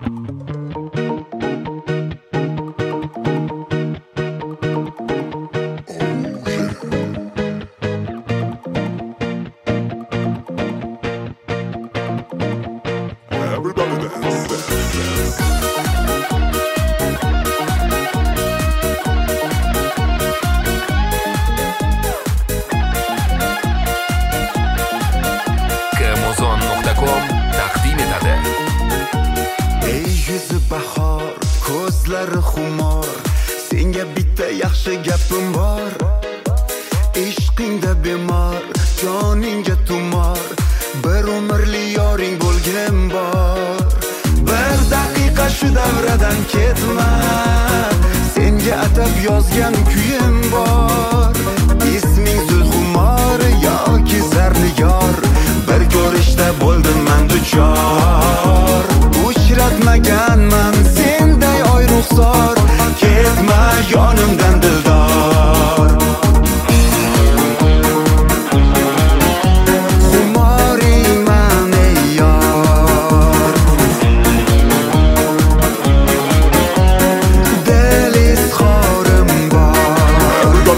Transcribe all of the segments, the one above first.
taqdim etadi. Ey yuzi bahor, ko'zlari xumor, senga bitta yaxshi gapim bor. Ishqingda bemor, joningga tumor, bir umrli yoring bo'lgim bor. Bir daqiqa shu davradan ketma, senga atab yozgan kuyim bor. Isming Zulxumor yoki Zarniyor, bir ko'rishda bo'ldim men duchor. Uchratmaganman senday oy ruxsor, ketma yonimdan dildor. Xumoringman ey yor, dil izhorim bor.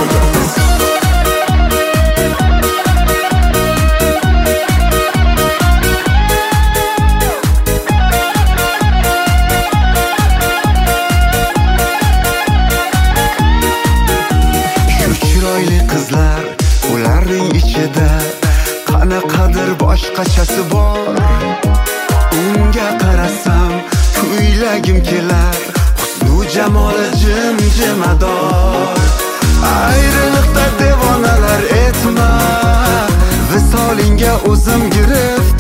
Chiroyli qizlar, ularning ichida qanaqadir boshqachasi bor. Unga qarasam kuylagim kelar, husnu jamoli jimjimador. Ayriliqda devonalar etma, visolinga o'zim giriftor.